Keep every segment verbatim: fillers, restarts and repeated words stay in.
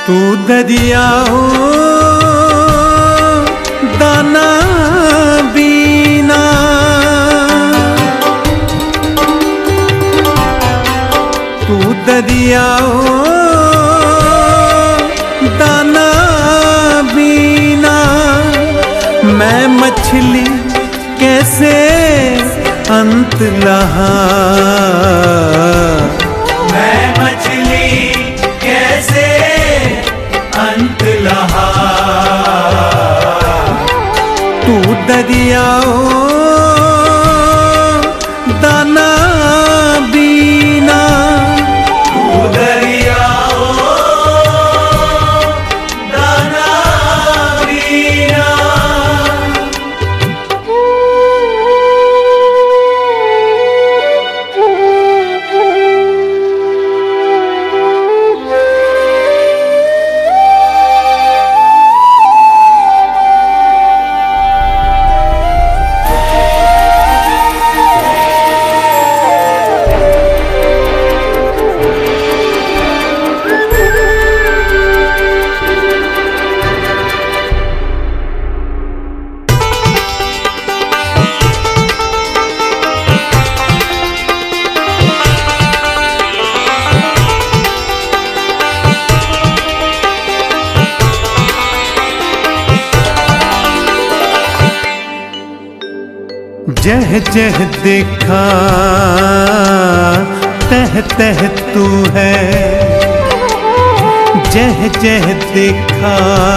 तू दरिया हो दाना बीना, तू दरिया हो दाना बीना, मैं मछली कैसे अंत लहा, मैं मछली कैसे अंत लहा। तू दरिया हो दाना बीना, तू दरिया हो दाना बीना। जह जह देखा तह तह तू है, जह जह देखा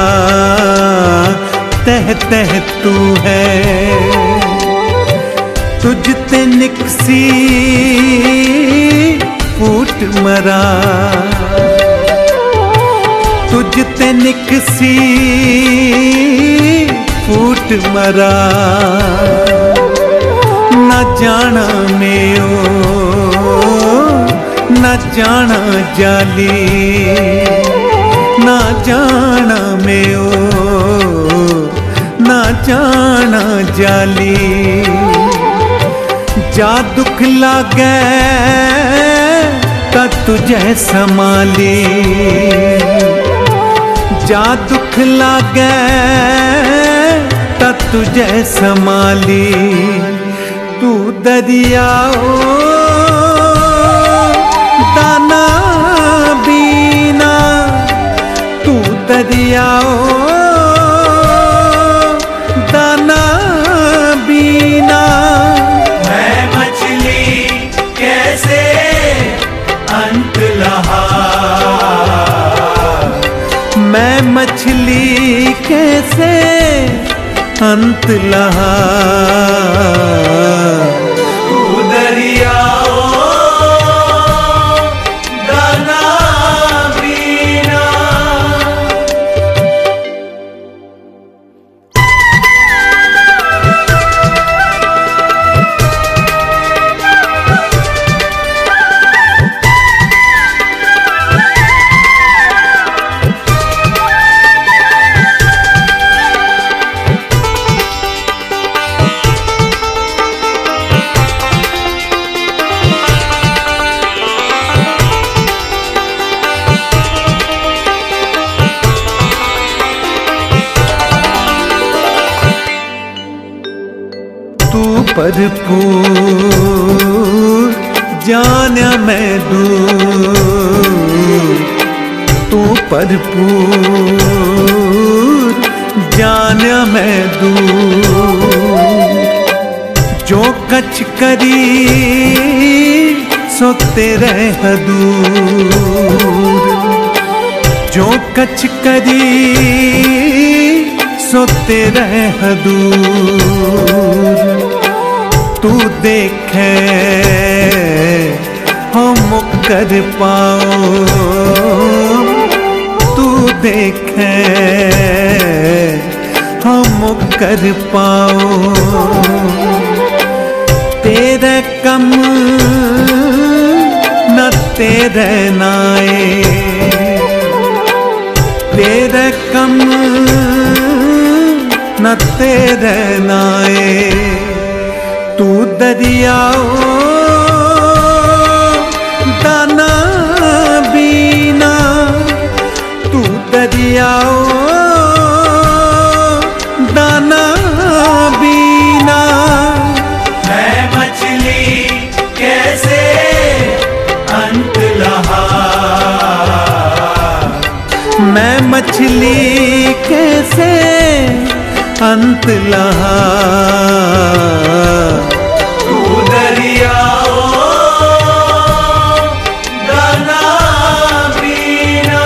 तह तह तू है, तुझ ते निकसी फूट मरा, तुझ ते निकसी फूट मरा, न जाना में न जाना जाली, न जाना में न जाना जाली, जा दुख लागे ता तुझे संभाली, जा दुख लागे ता तुझे संभाली। तू दरिया हो दाना बीना, तू दरिया हो दाना बीना, मैं मछली कैसे अंत लहा, मैं मछली कैसे अंत लहा। तू दरिया हो दाना बीना। भरपूर जान्या मैं दूर, तू भरपूर जान्या मैं दूर, जो कछ करी सो तेरे हदूर, जो कछ करी सो तेरे हदूर, तू देखे हम कर पाओ, तू देखे हम कर पाओ, तेरे कम न तेरे नाए, तेरे कम न तेरे नाए, तू दरिया हो दाना बीना, तू अंत लहा। तू दरिया ओ दाना बीना।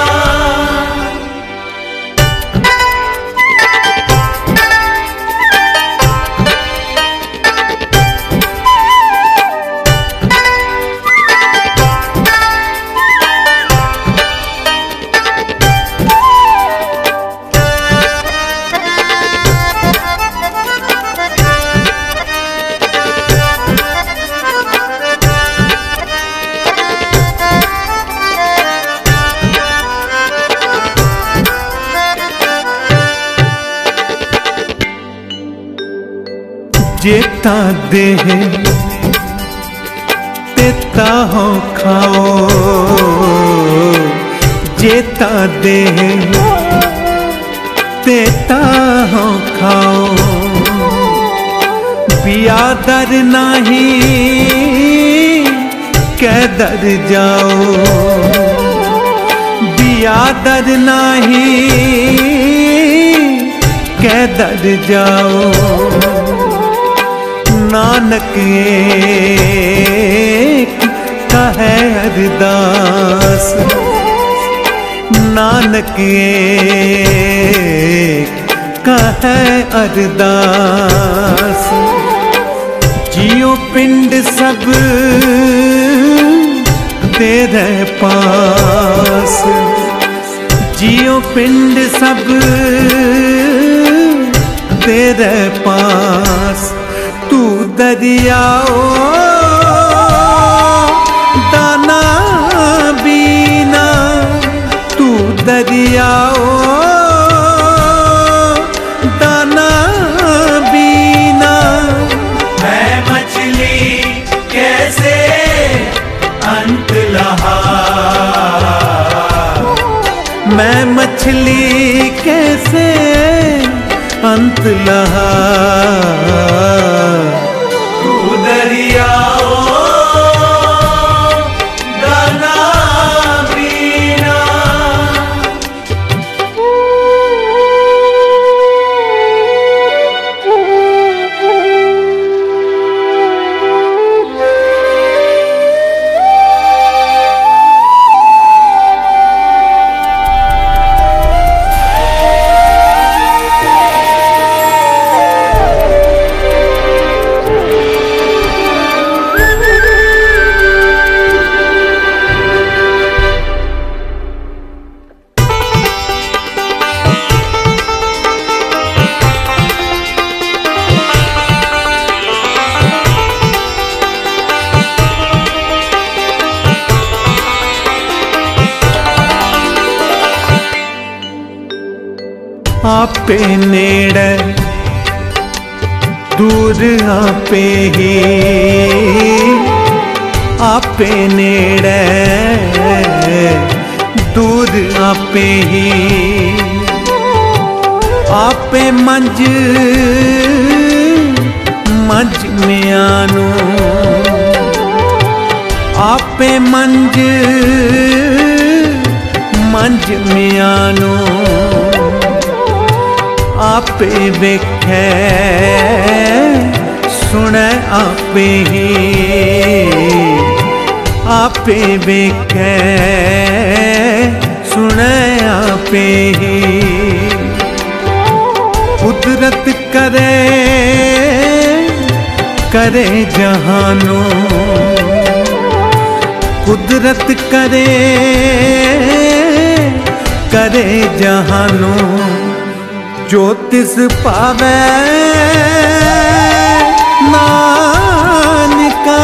जेता देह तेता हो खाओ, जेता देह तेता हो खाओ। बियादर नहीं कैदर जाओ, बियादर नहीं कैदर जाओ। नानक एक कहे अरदास, नानक एक कहे अरदास। जियो पिंड सब तेरे पास, जियो पिंड सब तेरे पास। तू दरिया ओ दाना बीना, तू दरिया ओ दाना बीना। मैं मछली कैसे अंत लहा, मैं मछली कैसे अंत लहा। तू दरिया ओ दाना बीना। आपे नेड़े दूर आपे ही, आपे नेड़े दूर आपे ही। आपे मंज मंज में आनो, आपे मंज मंज में आनो। आपे वेखे सुने आपे ही, आपे वेखे सुने आपे ही। कुदरत करे करे जहानो, कुदरत करे करे जहानो। ज्योतिष पावे नानका,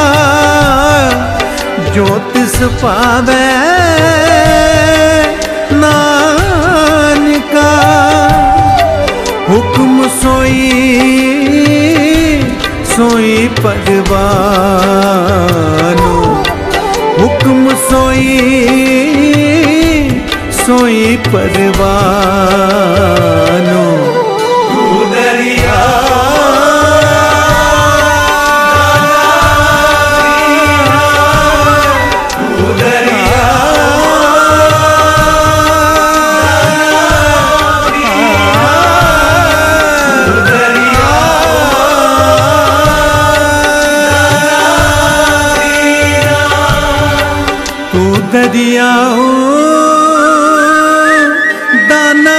ज्योतिष पावे नानका। हुक्म सोई सोई परवानो, हुक्म सोई सोई परवानो। तू दरिया तू दरिया तू हो दाना